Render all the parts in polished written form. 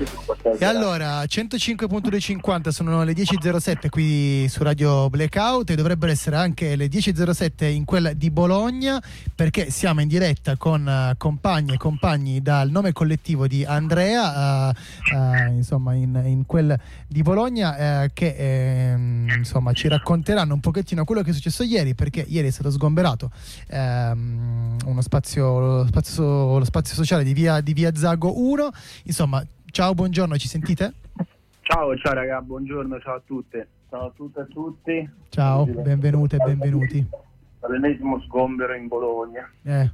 E allora 105.250 sono le 10.07 qui su Radio Blackout e dovrebbero essere anche le 10.07 in quella di Bologna, perché siamo in diretta con compagne e compagni dal nome collettivo di Andrea, insomma in quel di Bologna, che insomma ci racconteranno un pochettino quello che è successo ieri, perché ieri è stato sgomberato lo spazio sociale di via Zago 1. Insomma, ciao, buongiorno, ci sentite? Ciao raga, buongiorno, ciao a tutte. Ciao a tutte e a tutti. Ciao, benvenute e benvenuti. All'ennesimo sgombero in Bologna.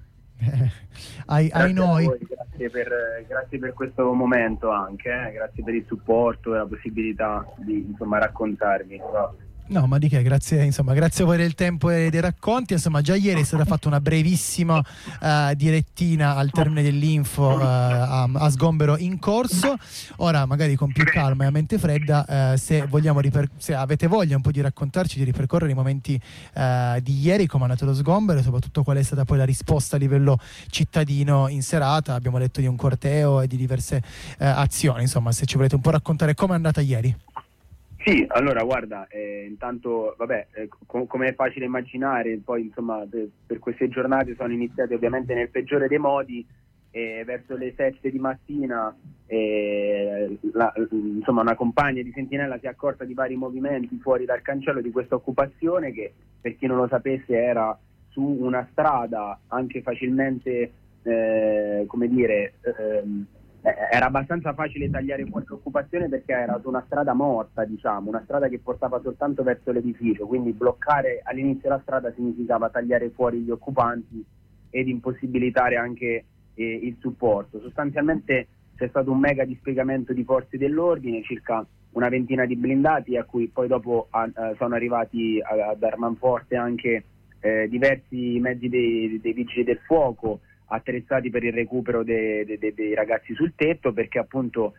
Ai noi. Voi, grazie per questo momento anche, grazie per il supporto e la possibilità di raccontarvi. No, ma di che? Grazie a voi del tempo e dei racconti. Insomma, già ieri è stata fatta una brevissima direttina al termine dell'info a sgombero in corso. Ora, magari con più calma e a mente fredda, se avete voglia un po' di raccontarci, di ripercorrere i momenti di ieri, come è andato lo sgombero e soprattutto qual è stata poi la risposta a livello cittadino in serata. Abbiamo detto di un corteo e di diverse azioni. Insomma, se ci volete un po' raccontare come è andata ieri. Sì, allora guarda, intanto come è facile immaginare, poi per queste giornate sono iniziate ovviamente nel peggiore dei modi, verso le 7 di mattina una compagna di sentinella si è accorta di vari movimenti fuori dal cancello di questa occupazione, che per chi non lo sapesse era su una strada anche facilmente, era abbastanza facile tagliare fuori l'occupazione, perché era su una strada morta, una strada che portava soltanto verso l'edificio, quindi bloccare all'inizio la strada significava tagliare fuori gli occupanti ed impossibilitare anche il supporto. Sostanzialmente c'è stato un mega dispiegamento di forze dell'ordine, circa una ventina di blindati, a cui poi dopo sono arrivati a dar manforte anche diversi mezzi dei vigili del fuoco, attrezzati per il recupero dei ragazzi sul tetto, perché appunto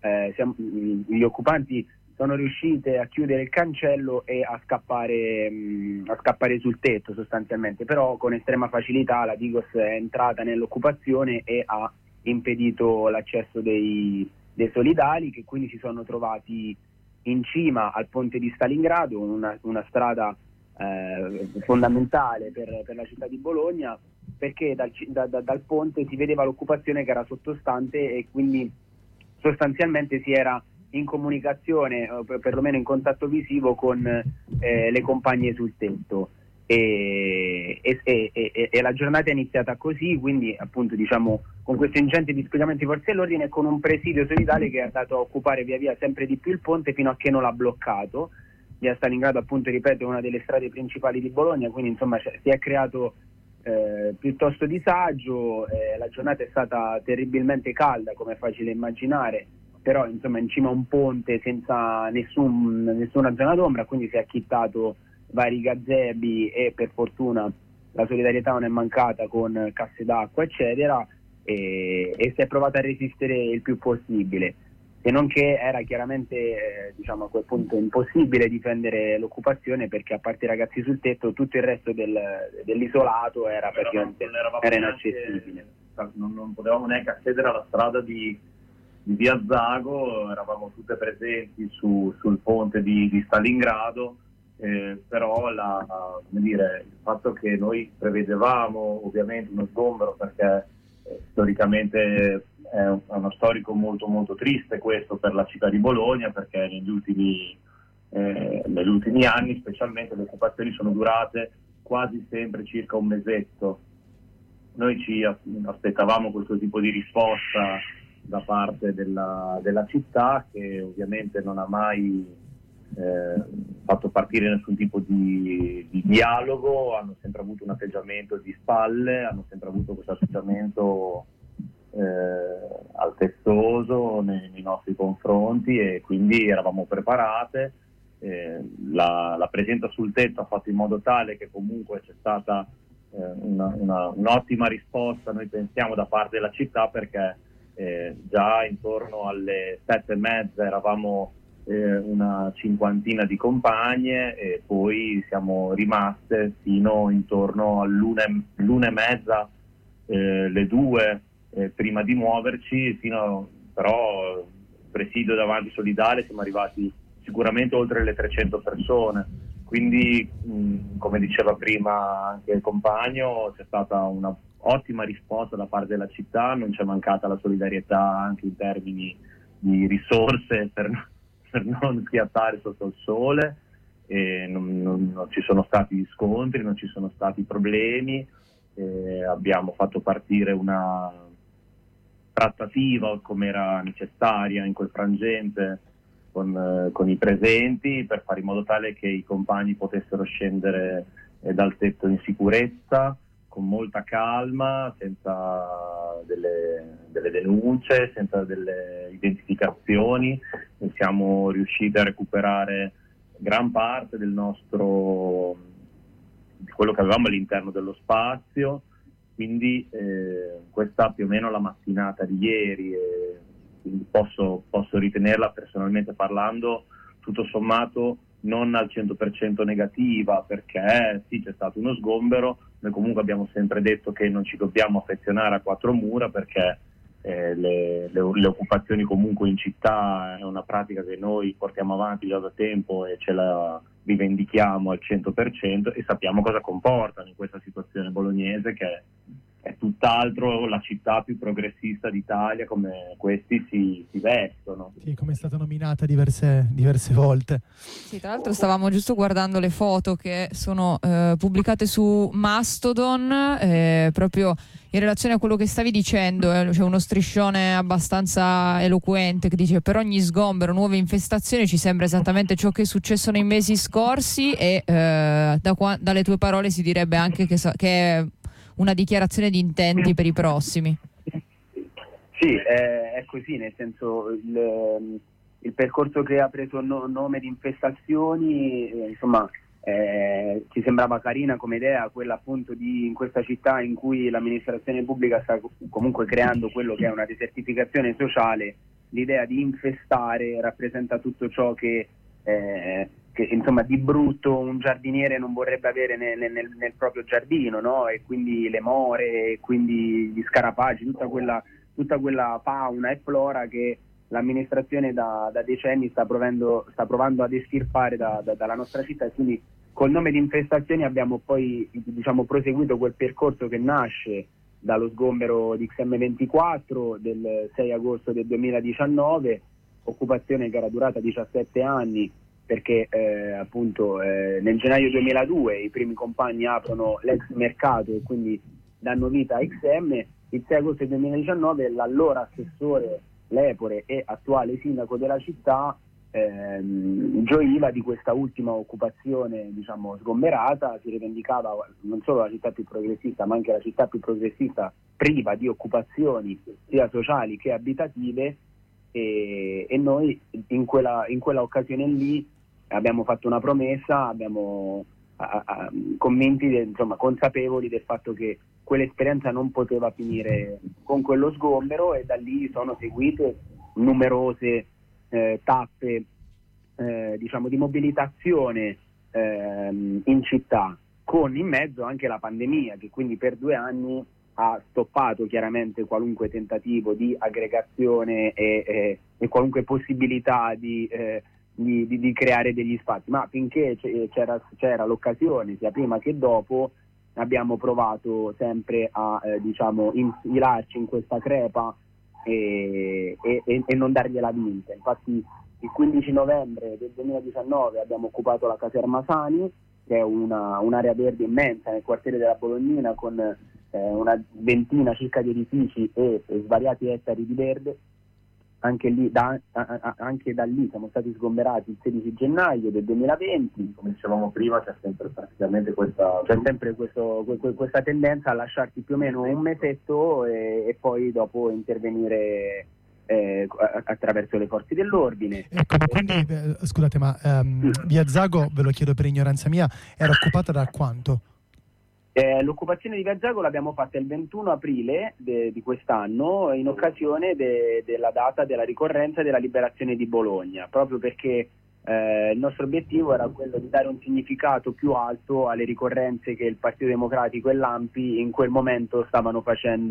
gli occupanti sono riusciti a chiudere il cancello e a scappare sul tetto sostanzialmente, però con estrema facilità la Digos è entrata nell'occupazione e ha impedito l'accesso dei solidali, che quindi si sono trovati in cima al ponte di Stalingrado, una strada fondamentale per la città di Bologna, perché dal ponte si vedeva l'occupazione che era sottostante, e quindi sostanzialmente si era in comunicazione, perlomeno in contatto visivo con le compagne sul tetto, e la giornata è iniziata così, quindi appunto con questo ingente dispiegamento di forze dell'ordine e con un presidio solidale che è andato a occupare via via sempre di più il ponte fino a che non l'ha bloccato. Via Stalingrado, appunto, ripeto, è una delle strade principali di Bologna, quindi si è creato piuttosto disagio. La giornata è stata terribilmente calda, come è facile immaginare, però in cima a un ponte senza nessuna zona d'ombra, quindi si è acchittato vari gazebi e per fortuna la solidarietà non è mancata con casse d'acqua eccetera, e si è provato a resistere il più possibile, se non che era chiaramente a quel punto impossibile difendere l'occupazione, perché a parte i ragazzi sul tetto tutto il resto dell'isolato era praticamente inaccessibile. Non potevamo neanche accedere alla strada di via Zago, eravamo tutte presenti sul ponte di Stalingrado, però il fatto che noi prevedevamo ovviamente uno sgombero, perché storicamente è uno storico molto molto triste questo per la città di Bologna, perché negli ultimi anni specialmente le occupazioni sono durate quasi sempre circa un mesetto. Noi ci aspettavamo questo tipo di risposta da parte della città, che ovviamente non ha mai fatto partire nessun tipo di dialogo, hanno sempre avuto un atteggiamento di spalle, hanno sempre avuto questo atteggiamento altezzoso nei nostri confronti, e quindi eravamo preparate. La presenza sul tetto ha fatto in modo tale che comunque c'è stata un'ottima risposta, noi pensiamo, da parte della città, perché già intorno alle 7:30 eravamo una cinquantina di compagne, e poi siamo rimaste fino intorno all'1:30, le 2, prima di muoverci, però presidio davanti solidale siamo arrivati sicuramente oltre le 300 persone, quindi come diceva prima anche il compagno, c'è stata una ottima risposta da parte della città, non c'è mancata la solidarietà anche in termini di risorse per non schiattare sotto il sole, e non ci sono stati scontri, non ci sono stati problemi, abbiamo fatto partire una trattativa come era necessaria in quel frangente con i presenti per fare in modo tale che i compagni potessero scendere dal tetto in sicurezza, con molta calma, senza delle denunce, senza delle identificazioni, e siamo riusciti a recuperare gran parte di quello che avevamo all'interno dello spazio. Quindi questa più o meno la mattinata di ieri, quindi posso ritenerla personalmente parlando tutto sommato non al 100% negativa, perché sì, c'è stato uno sgombero. Noi comunque abbiamo sempre detto che non ci dobbiamo affezionare a quattro mura, perché le occupazioni comunque in città è una pratica che noi portiamo avanti già da tempo e ce la rivendichiamo al 100%, e sappiamo cosa comportano in questa situazione bolognese, che è tutt'altro la città più progressista d'Italia, come questi si vestono. Sì, come è stata nominata diverse volte. Sì, tra l'altro stavamo giusto guardando le foto che sono pubblicate su Mastodon, proprio in relazione a quello che stavi dicendo. C'è uno striscione abbastanza eloquente che dice: per ogni sgombero nuove infestazioni. Ci sembra esattamente ciò che è successo nei mesi scorsi, e dalle tue parole si direbbe anche che è una dichiarazione di intenti per i prossimi. Sì, è così, nel senso il percorso che ha preso nome di infestazioni, insomma, ci sembrava carina come idea, quella appunto di, in questa città in cui l'amministrazione pubblica sta comunque creando quello che è una desertificazione sociale, l'idea di infestare rappresenta tutto ciò che insomma di brutto un giardiniere non vorrebbe avere nel proprio giardino, no? E quindi le more, e quindi gli scarafaggi, tutta quella fauna e flora che l'amministrazione da decenni sta provando ad estirpare dalla nostra città. E quindi col nome di infestazioni abbiamo poi, diciamo, proseguito quel percorso che nasce dallo sgombero di XM24 del 6 agosto del 2019, occupazione che era durata 17 anni, perché appunto nel gennaio 2002 i primi compagni aprono l'ex mercato e quindi danno vita a XM. Il 6 agosto 2019 l'allora assessore Lepore e attuale sindaco della città gioiva di questa ultima occupazione, diciamo, sgomberata. Si rivendicava non solo la città più progressista, ma anche la città più progressista priva di occupazioni sia sociali che abitative, e noi in quella occasione lì abbiamo fatto una promessa, abbiamo convinti, insomma, consapevoli del fatto che quell'esperienza non poteva finire con quello sgombero, e da lì sono seguite numerose tappe diciamo di mobilitazione in città, con in mezzo anche la pandemia, che quindi per 2 anni ha stoppato chiaramente qualunque tentativo di aggregazione e qualunque possibilità di creare degli spazi, ma finché c'era l'occasione, sia prima che dopo, abbiamo provato sempre a diciamo infilarci in questa crepa e non dargliela vinta. Infatti il 15 novembre del 2019 abbiamo occupato la caserma Sani, che è un'area verde immensa nel quartiere della Bolognina, con una ventina circa di edifici e svariati ettari di verde. Anche da lì siamo stati sgomberati il 16 gennaio del 2020. Come dicevamo prima, c'è sempre praticamente questa tendenza a lasciarti più o meno un mesetto e poi dopo intervenire attraverso le forze dell'ordine. Ecco, quindi scusate, ma Via Zago, ve lo chiedo per ignoranza mia, era occupata da quanto? L'occupazione di Via Zago l'abbiamo fatta il 21 aprile di quest'anno, in occasione della data della ricorrenza della liberazione di Bologna, proprio perché il nostro obiettivo era quello di dare un significato più alto alle ricorrenze che il Partito Democratico e l'ANPI in quel momento stavano facendo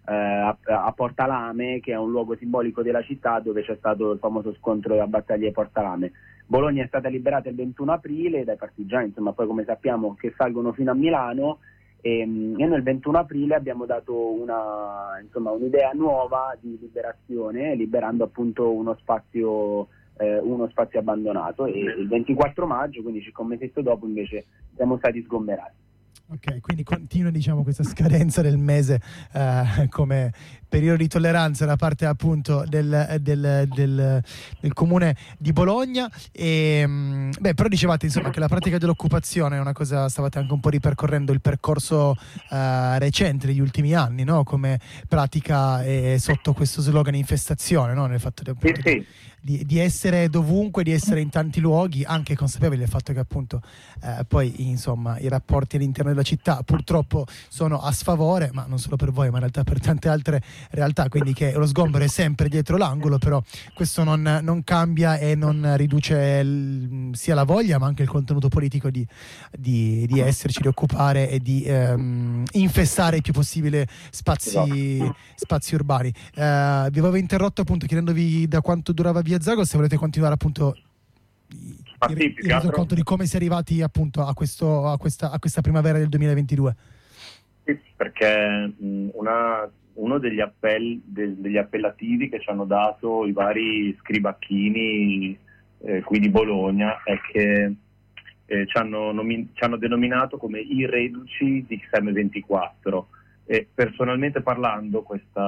a Porta Lame, che è un luogo simbolico della città dove c'è stato il famoso scontro della battaglia di Porta Lame. Bologna è stata liberata il 21 aprile dai partigiani, insomma, poi come sappiamo che salgono fino a Milano, e noi il 21 aprile abbiamo dato un'idea nuova di liberazione, liberando appunto uno spazio abbandonato, e il 24 maggio, quindi circa un mesetto dopo, invece siamo stati sgomberati. Ok, quindi continua, diciamo, questa scadenza del mese come periodo di tolleranza da parte appunto del comune di Bologna. Però dicevate, insomma, che la pratica dell'occupazione è una cosa, stavate anche un po' ripercorrendo il percorso recente degli ultimi anni, no? Come pratica sotto questo slogan infestazione, no? Nel fatto di essere dovunque, di essere in tanti luoghi, anche consapevoli del fatto che appunto poi insomma i rapporti all'interno della città purtroppo sono a sfavore, ma non solo per voi, ma in realtà per tante altre realtà, quindi che lo sgombero è sempre dietro l'angolo, però questo non cambia e non riduce sia la voglia ma anche il contenuto politico di esserci, di occupare e di infestare il più possibile spazi urbani. Vi avevo interrotto appunto chiedendovi da quanto durava Via Zagos, se volete continuare appunto il conto di come si è arrivati appunto a questa primavera del 2022. Sì, perché uno degli appellativi che ci hanno dato i vari scribacchini qui di Bologna è che ci hanno denominato come i reduci di XM24, e personalmente parlando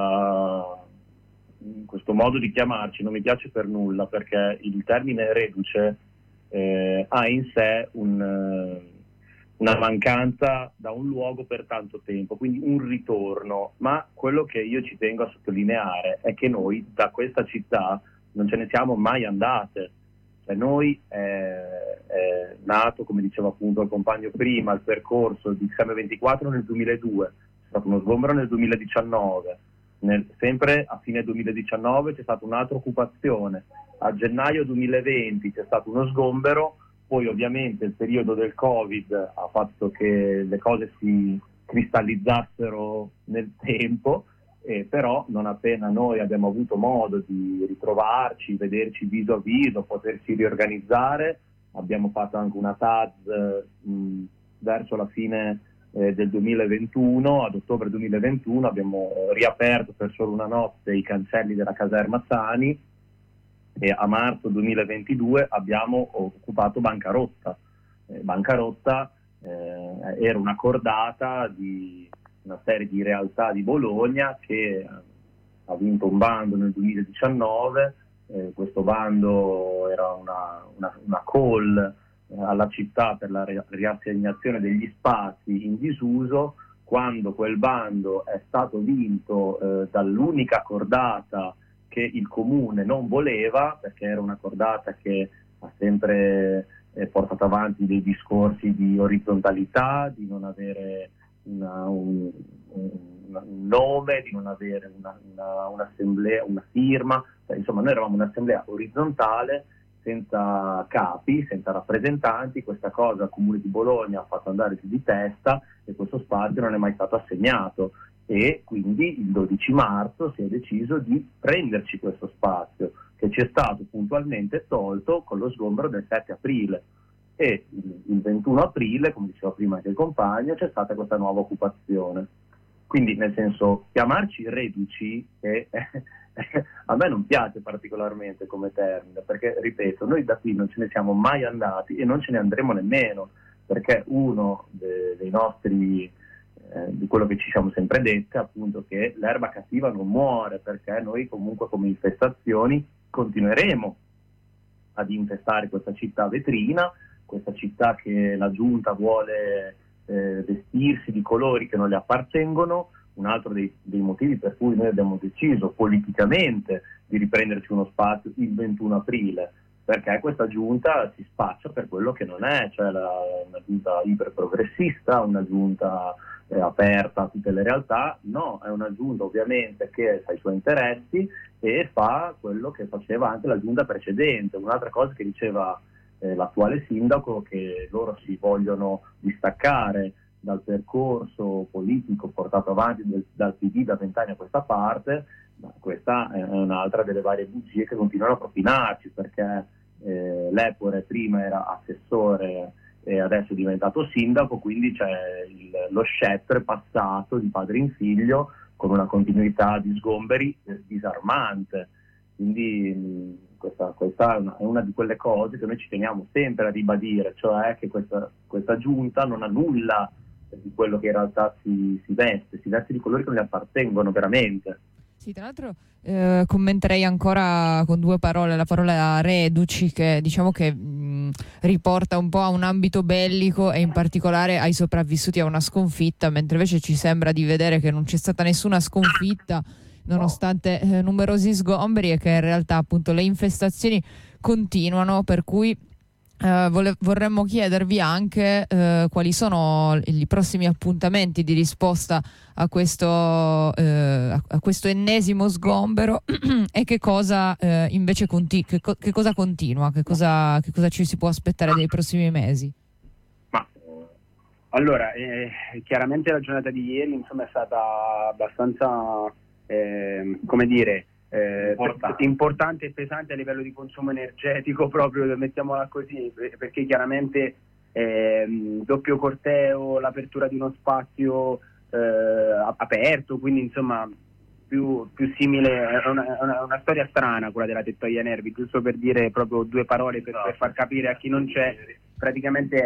questo modo di chiamarci non mi piace per nulla, perché il termine reduce ha in sé una mancanza da un luogo per tanto tempo, quindi un ritorno. Ma quello che io ci tengo a sottolineare è che noi da questa città non ce ne siamo mai andate. Cioè noi è nato, come diceva appunto il compagno prima, il percorso di XM24 nel 2002, c'è stato uno sgombero nel 2019, sempre a fine 2019 c'è stata un'altra occupazione, a gennaio 2020 c'è stato uno sgombero, poi ovviamente il periodo del Covid ha fatto che le cose si cristallizzassero nel tempo, però non appena noi abbiamo avuto modo di ritrovarci, vederci viso a viso, poterci riorganizzare, abbiamo fatto anche una TAZ verso la fine del 2021, ad ottobre 2021 abbiamo riaperto per solo una notte i cancelli della caserma Zani, e a marzo 2022 abbiamo occupato Bancarotta. Bancarotta era una cordata di una serie di realtà di Bologna che ha vinto un bando nel 2019, questo bando era una call alla città per la riassegnazione degli spazi in disuso. Quando quel bando è stato vinto dall'unica cordata che il comune non voleva, perché era una cordata che ha sempre portato avanti dei discorsi di orizzontalità, di non avere un nome, di non avere un'assemblea, una firma, insomma noi eravamo un'assemblea orizzontale senza capi, senza rappresentanti. Questa cosa il Comune di Bologna ha fatto andare giù di testa e questo spazio non è mai stato assegnato, e quindi il 12 marzo si è deciso di prenderci questo spazio che ci è stato puntualmente tolto con lo sgombero del 7 aprile, e il 21 aprile, come diceva prima anche il compagno, c'è stata questa nuova occupazione. Quindi, nel senso, chiamarci reduci a me non piace particolarmente come termine, perché, ripeto, noi da qui non ce ne siamo mai andati e non ce ne andremo nemmeno, perché uno dei nostri, di quello che ci siamo sempre detti, appunto, che l'erba cattiva non muore, perché noi comunque come infestazioni continueremo ad infestare questa città vetrina, questa città che la giunta vuole vestirsi di colori che non le appartengono. Un altro dei motivi per cui noi abbiamo deciso politicamente di riprenderci uno spazio il 21 aprile, perché questa giunta si spaccia per quello che non è, cioè una giunta iperprogressista, una giunta aperta a tutte le realtà. No, è una giunta ovviamente che ha i suoi interessi e fa quello che faceva anche la giunta precedente. Un'altra cosa che diceva l'attuale sindaco, che loro si vogliono distaccare dal percorso politico portato avanti dal PD da 20 anni a questa parte, ma questa è un'altra delle varie bugie che continuano a propinarci, perché Lepore prima era assessore e adesso è diventato sindaco, quindi c'è lo scettro è passato di padre in figlio con una continuità di sgomberi disarmante. Quindi questa è una di quelle cose che noi ci teniamo sempre a ribadire, cioè che questa giunta non ha nulla di quello che in realtà si veste di colori che non le appartengono veramente. Sì, tra l'altro commenterei ancora con 2 parole la parola reduci, che diciamo che riporta un po' a un ambito bellico e in particolare ai sopravvissuti a una sconfitta, mentre invece ci sembra di vedere che non c'è stata nessuna sconfitta nonostante numerosi sgomberi, e che in realtà appunto le infestazioni continuano, per cui vorremmo chiedervi anche quali sono i prossimi appuntamenti di risposta a questo ennesimo sgombero e che cosa invece che cosa continua, che cosa ci si può aspettare dei prossimi mesi. Allora, chiaramente la giornata di ieri insomma è stata abbastanza importante e pesante a livello di consumo energetico, proprio, mettiamola così, perché chiaramente doppio corteo, l'apertura di uno spazio aperto, quindi insomma più simile, è una storia strana quella della tettoia Nervi, giusto per dire proprio 2 parole per far capire a chi non c'è. Praticamente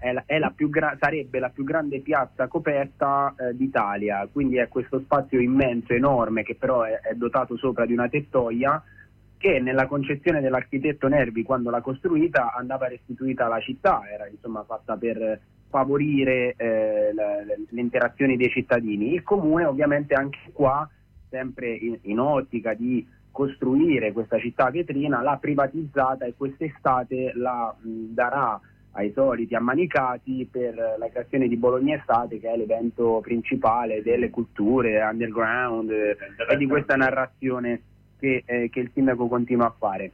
sarebbe la più grande piazza coperta d'Italia, quindi è questo spazio immenso, enorme, che però è dotato sopra di una tettoia che nella concezione dell'architetto Nervi, quando l'ha costruita, andava restituita alla città, era insomma fatta per favorire le interazioni dei cittadini. Il comune ovviamente anche qua, sempre in ottica di costruire questa città vetrina, l'ha privatizzata e quest'estate la darà ai soliti ammanicati per la creazione di Bologna Estate, che è l'evento principale delle culture underground e di questa narrazione che il sindaco continua a fare.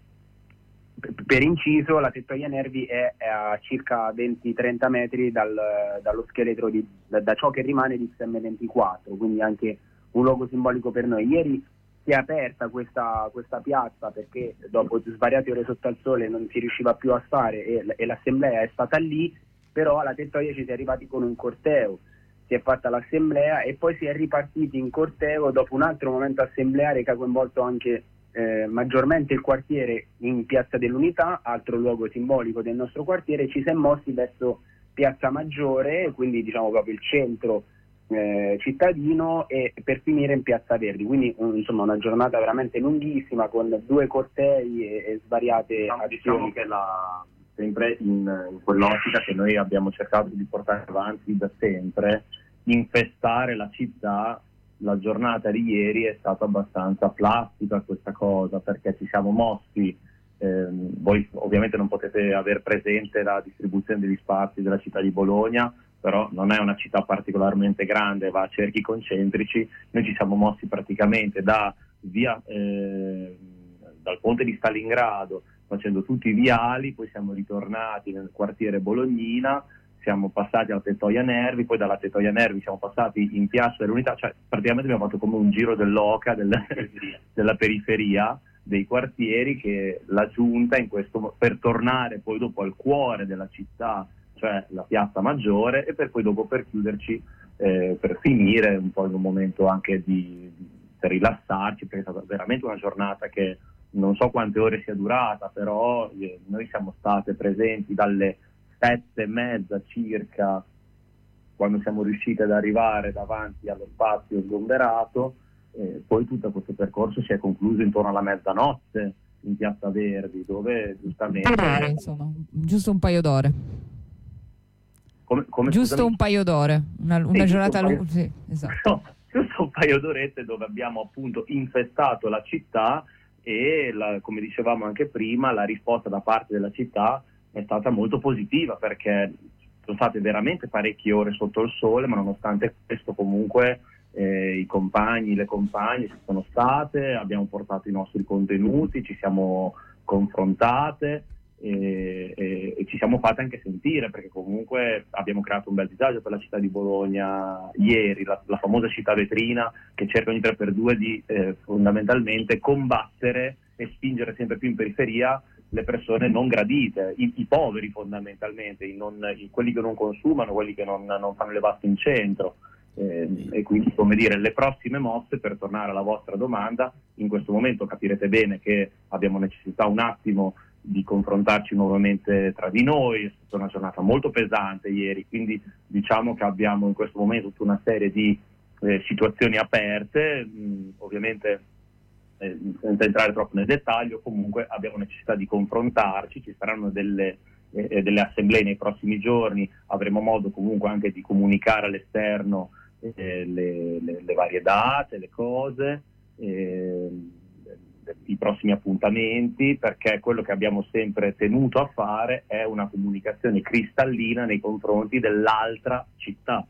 Per inciso, la tettoia Nervi è a circa 20-30 metri dallo scheletro da ciò che rimane di XM24, quindi anche un luogo simbolico per noi. Ieri si è aperta questa piazza perché dopo svariate ore sotto al sole non si riusciva più a stare e l'assemblea è stata lì, però alla tettoia ci si è arrivati con un corteo, si è fatta l'assemblea e poi si è ripartiti in corteo dopo un altro momento assembleare che ha coinvolto anche maggiormente il quartiere in Piazza dell'Unità, altro luogo simbolico del nostro quartiere. Ci si è mossi verso Piazza Maggiore, quindi diciamo proprio il centro cittadino, e per finire in Piazza Verdi, quindi insomma una giornata veramente lunghissima con 2 cortei e svariate azioni. Diciamo che sempre in quell'ottica che noi abbiamo cercato di portare avanti da sempre, infestare la città. La giornata di ieri è stata abbastanza plastica questa cosa, perché ci siamo mossi, voi ovviamente non potete aver presente la distribuzione degli spazi della città di Bologna, però non è una città particolarmente grande, va a cerchi concentrici. Noi ci siamo mossi praticamente dal ponte di Stalingrado, facendo tutti i viali, poi siamo ritornati nel quartiere Bolognina, siamo passati alla tettoia Nervi, poi dalla tettoia Nervi siamo passati in Piazza dell'Unità, cioè praticamente abbiamo fatto come un giro dell'oca della periferia dei quartieri, che la giunta per tornare poi dopo al cuore della città, cioè la Piazza Maggiore, e per chiuderci, per finire un po' in un momento anche per rilassarci, perché è stata veramente una giornata che non so quante ore sia durata, però noi siamo state presenti dalle 7:30 circa, quando siamo riusciti ad arrivare davanti allo spazio sgomberato. Poi tutto questo percorso si è concluso intorno alla mezzanotte in Piazza Verdi, dove giustamente insomma, giusto un paio d'ore. Giusto un paio d'ore, una giornata lunga, sì, esatto. Giusto un paio d'orette dove abbiamo appunto infestato la città e come dicevamo anche prima, la risposta da parte della città è stata molto positiva, perché sono state veramente parecchie ore sotto il sole, ma nonostante questo comunque i compagni, le compagne ci sono state, abbiamo portato i nostri contenuti, ci siamo confrontate e ci siamo fatti anche sentire, perché comunque abbiamo creato un bel disagio per la città di Bologna ieri, la famosa città vetrina che cerca ogni 3x2 di fondamentalmente combattere e spingere sempre più in periferia le persone non gradite, i poveri fondamentalmente, quelli che non consumano, quelli che non fanno le vaste in centro. E quindi, come dire, le prossime mosse, per tornare alla vostra domanda, in questo momento capirete bene che abbiamo necessità un attimo di confrontarci nuovamente tra di noi. È stata una giornata molto pesante ieri, quindi diciamo che abbiamo in questo momento tutta una serie di situazioni aperte, ovviamente senza entrare troppo nel dettaglio. Comunque abbiamo necessità di confrontarci, ci saranno delle assemblee nei prossimi giorni, avremo modo comunque anche di comunicare all'esterno le varie date, le cose, i prossimi appuntamenti, perché quello che abbiamo sempre tenuto a fare è una comunicazione cristallina nei confronti dell'altra città.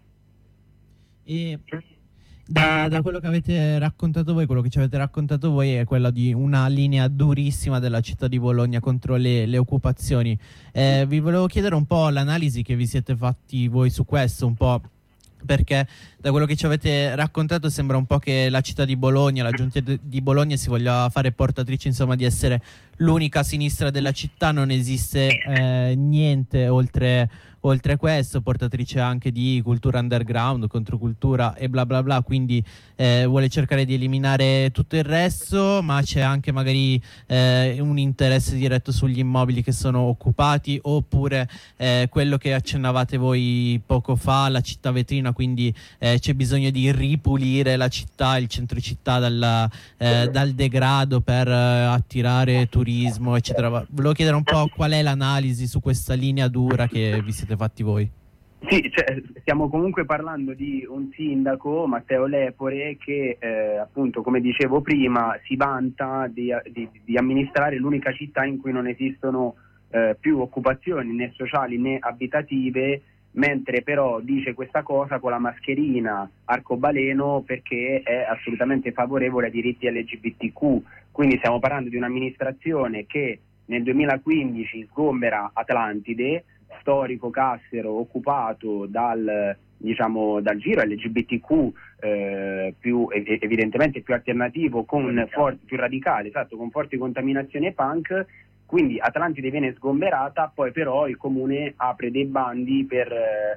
E da quello che avete raccontato voi, quello che ci avete raccontato voi è quello di una linea durissima della città di Bologna contro le occupazioni. Vi volevo chiedere un po' l'analisi che vi siete fatti voi su questo, un po' perché da quello che ci avete raccontato sembra un po' che la città di Bologna, la giunta di Bologna si voglia fare portatrice, insomma, di essere l'unica sinistra della città. Non esiste niente oltre questo, portatrice anche di cultura underground, controcultura e bla bla bla, quindi vuole cercare di eliminare tutto il resto, ma c'è anche magari un interesse diretto sugli immobili che sono occupati, oppure quello che accennavate voi poco fa, la città vetrina, quindi c'è bisogno di ripulire la città, il centro città dal degrado per attirare turismo, eccetera. Volevo chiedere un po' qual è l'analisi su questa linea dura che vi siete fatti voi. Sì, stiamo comunque parlando di un sindaco, Matteo Lepore, che appunto, come dicevo prima, si vanta di amministrare l'unica città in cui non esistono più occupazioni né sociali né abitative, mentre però dice questa cosa con la mascherina arcobaleno, perché è assolutamente favorevole ai diritti LGBTQ. Quindi stiamo parlando di un'amministrazione che nel 2015 sgombera Atlantide, storico cassero occupato dal giro LGBTQ evidentemente più alternativo, più radicale, esatto, con forti contaminazioni punk. Quindi Atlantide viene sgomberata, poi però il comune apre dei bandi per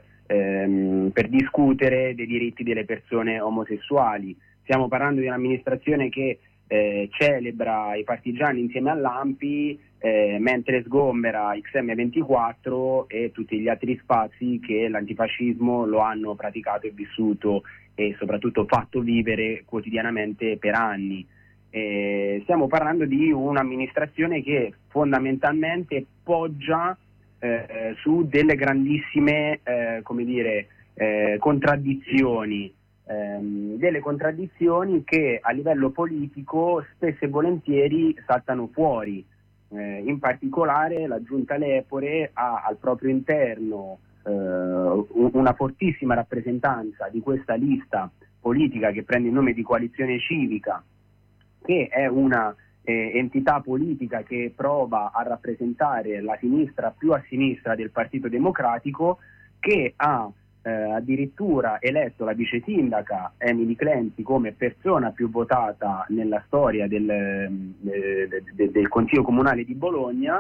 discutere dei diritti delle persone omosessuali. Stiamo parlando di un'amministrazione che celebra i partigiani insieme all'ANPI, mentre sgombera XM24 e tutti gli altri spazi che l'antifascismo lo hanno praticato e vissuto e soprattutto fatto vivere quotidianamente per anni. Stiamo parlando di un'amministrazione che fondamentalmente poggia su delle grandissime contraddizioni, delle contraddizioni che a livello politico spesso e volentieri saltano fuori. In particolare la giunta Lepore ha al proprio interno una fortissima rappresentanza di questa lista politica che prende il nome di Coalizione Civica, che è una entità politica che prova a rappresentare la sinistra più a sinistra del Partito Democratico, che ha addirittura eletto la vice sindaca Emily Clenzi come persona più votata nella storia del Consiglio Comunale di Bologna,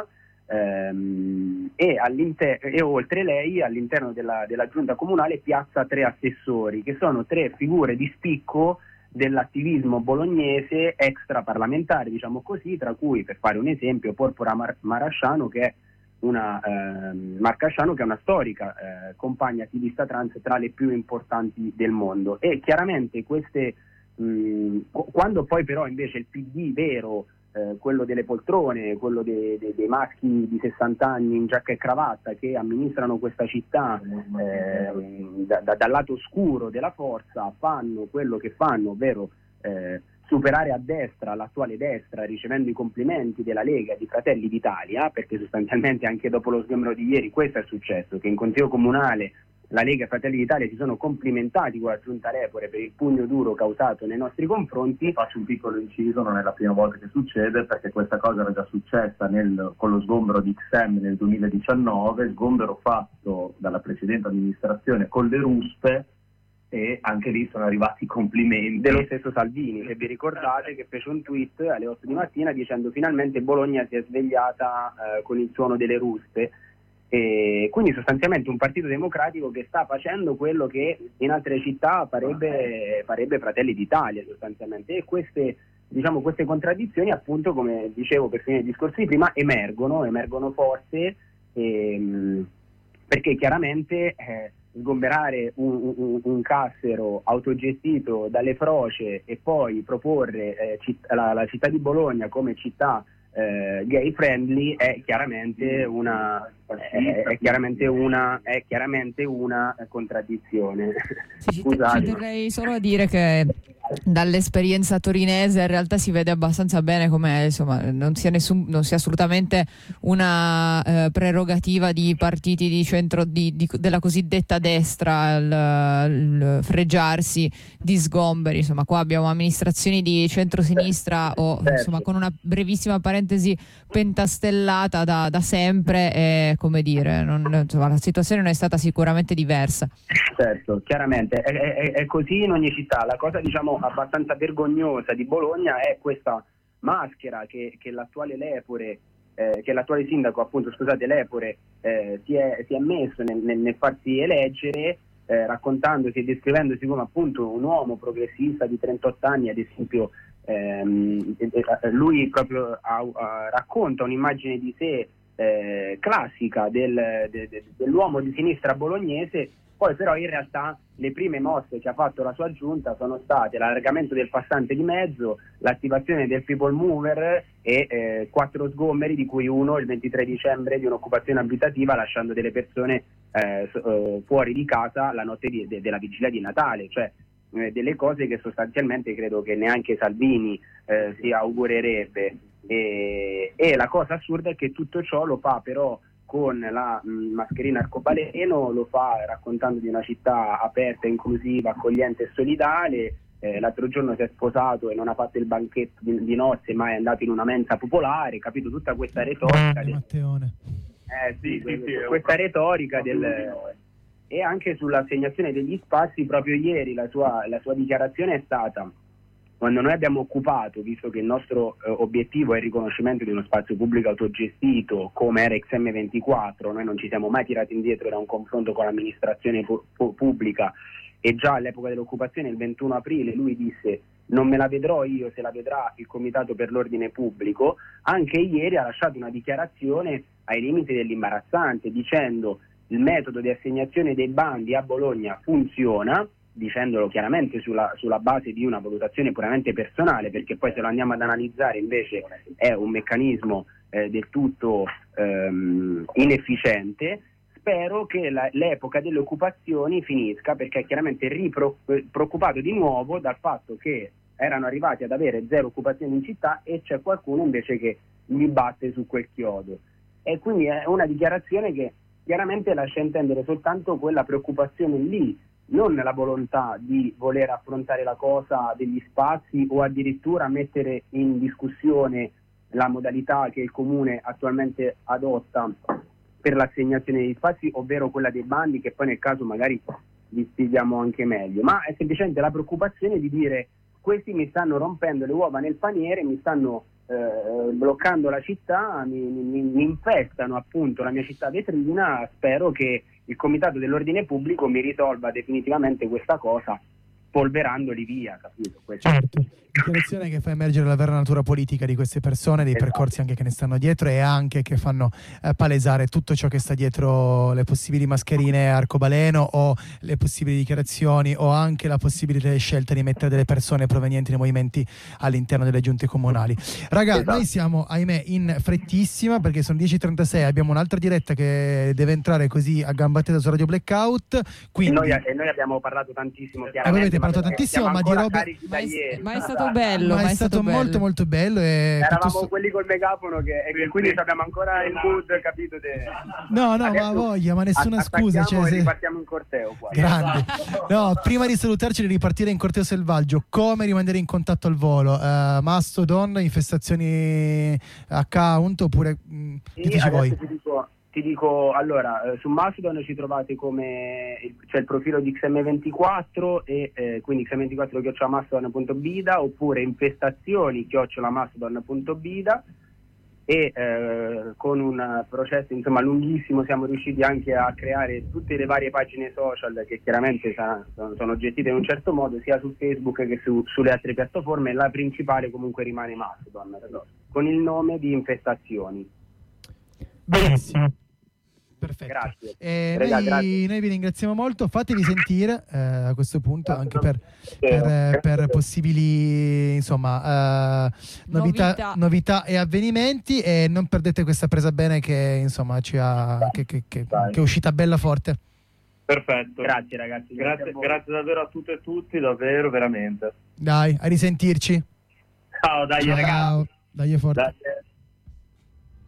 e oltre lei all'interno della giunta comunale piazza 3 assessori, che sono 3 figure di spicco dell'attivismo bolognese extraparlamentare, diciamo così, tra cui, per fare un esempio, Porpora Marcasciano, che è una storica compagna attivista trans tra le più importanti del mondo. E chiaramente queste quando poi però invece il PD vero, quello delle poltrone, quello dei maschi di 60 anni in giacca e cravatta che amministrano questa città dal lato oscuro della forza, fanno quello che fanno, ovvero superare a destra l'attuale destra, ricevendo i complimenti della Lega e di Fratelli d'Italia, perché sostanzialmente anche dopo lo sgombero di ieri questo è successo, che in Consiglio Comunale la Lega e Fratelli d'Italia si sono complimentati con la giunta Lepore per il pugno duro causato nei nostri confronti. Faccio un piccolo inciso, non è la prima volta che succede, perché questa cosa era già successa con lo sgombero di XM nel 2019, sgombero fatto dalla precedente amministrazione con le ruspe, e anche lì sono arrivati i complimenti dello stesso Salvini, se vi ricordate, che fece un tweet alle 8 di mattina dicendo finalmente Bologna si è svegliata con il suono delle ruspe. E quindi sostanzialmente un partito democratico che sta facendo quello che in altre città farebbe Fratelli d'Italia sostanzialmente, e queste contraddizioni, appunto, come dicevo per finire i discorsi di prima, emergono forse, perché chiaramente sgomberare un cassero autogestito dalle Froce e poi proporre la città di Bologna come città gay friendly è chiaramente una contraddizione. Ci terrei solo a dire che dall'esperienza torinese in realtà si vede abbastanza bene come, insomma, non sia assolutamente una prerogativa di partiti di centro della cosiddetta destra il fregiarsi di sgomberi. Insomma, qua abbiamo amministrazioni di centrosinistra insomma, con una brevissima parentesi pentastellata da sempre, e come dire, insomma, la situazione non è stata sicuramente diversa. Certo, chiaramente è così in ogni città. La cosa, diciamo, abbastanza vergognosa di Bologna è questa maschera che l'attuale Lepore, che l'attuale sindaco, appunto, scusate, Lepore, si è messo nel farsi eleggere, raccontandosi e descrivendosi come appunto un uomo progressista di 38 anni, ad esempio. Lui proprio racconta un'immagine di sé classica dell'uomo di sinistra bolognese. Poi però in realtà le prime mosse che ha fatto la sua giunta sono state l'allargamento del passante di mezzo, l'attivazione del people mover e 4 sgomberi, di cui uno il 23 dicembre di un'occupazione abitativa, lasciando delle persone fuori di casa la notte della vigilia di Natale, cioè delle cose che sostanzialmente credo che neanche Salvini si augurerebbe. E la cosa assurda è che tutto ciò lo fa però con la mascherina arcobaleno, lo fa raccontando di una città aperta, inclusiva, accogliente e solidale. L'altro giorno si è sposato e non ha fatto il banchetto di nozze, ma è andato in una mensa popolare, capito? Tutta questa retorica questa retorica e anche sull'assegnazione degli spazi. Proprio ieri la sua dichiarazione è stata: quando noi abbiamo occupato, visto che il nostro obiettivo è il riconoscimento di uno spazio pubblico autogestito come era XM24, noi non ci siamo mai tirati indietro da un confronto con l'amministrazione pubblica, e già all'epoca dell'occupazione, il 21 aprile, lui disse: non me la vedrò io se la vedrà il Comitato per l'Ordine Pubblico. Anche ieri ha lasciato una dichiarazione ai limiti dell'imbarazzante, dicendo: il metodo di assegnazione dei bandi a Bologna funziona, dicendolo chiaramente sulla base di una valutazione puramente personale, perché poi se lo andiamo ad analizzare invece è un meccanismo del tutto inefficiente. Spero che l'epoca delle occupazioni finisca, perché è chiaramente preoccupato di nuovo dal fatto che erano arrivati ad avere 0 occupazioni in città e c'è qualcuno invece che gli batte su quel chiodo. E quindi è una dichiarazione che chiaramente lascia intendere soltanto quella preoccupazione lì, non la volontà di voler affrontare la cosa degli spazi o addirittura mettere in discussione la modalità che il Comune attualmente adotta per l'assegnazione degli spazi, ovvero quella dei bandi, che poi nel caso magari vi spieghiamo anche meglio, ma è semplicemente la preoccupazione di dire: questi mi stanno rompendo le uova nel paniere, mi stanno bloccando la città, mi infestano appunto la mia città vetrina. Spero che il Comitato dell'Ordine Pubblico mi risolva definitivamente questa cosa, polverandoli via, capito? Certo, dichiarazione che fa emergere la vera natura politica di queste persone, dei percorsi anche che ne stanno dietro, e anche che fanno palesare tutto ciò che sta dietro le possibili mascherine arcobaleno, o le possibili dichiarazioni, o anche la possibile scelta di mettere delle persone provenienti dai movimenti all'interno delle giunte comunali. Raga, noi siamo, ahimè, in frettissima, perché sono 10:36, abbiamo un'altra diretta che deve entrare così a gamba tesa su Radio Blackout, quindi... e noi abbiamo parlato tantissimo, chiaramente. imparato tantissimo, siamo ma di ancora robe... carichi da ieri. Ma è stato bello, Ma è stato bello. molto molto bello e Eravamo piuttosto- quelli col megafono e quindi abbiamo ancora il mood, capito? No, ma Adesso voglia, ma nessuna scusa. attacchiamo Cioè, e ripartiamo in corteo qua. grande. No, prima di salutarci di ripartire in corteo selvaggio, come rimanere in contatto al volo? Mastodon, infestazioni account oppure diteci Adesso voi. ti dico, allora, su Mastodon ci trovate come c'è il profilo di XM24 e quindi xm24@mastodon.bida oppure infestazioni@mastodon.bida e con un processo insomma lunghissimo siamo riusciti anche a creare tutte le varie pagine social che chiaramente sono gestite in un certo modo sia su Facebook che sulle altre piattaforme. La principale comunque rimane Mastodon con il nome di Infestazioni. Benissimo. Perfetto. Grazie. Noi vi ringraziamo molto, fatevi sentire a questo punto anche per possibili insomma novità e avvenimenti, e non perdete questa presa bene che insomma che è uscita bella forte. Perfetto. Grazie ragazzi. Grazie davvero a tutte e tutti, davvero, veramente. Dai, a risentirci. Ciao, dai ragazzi. Dai forte. Dai.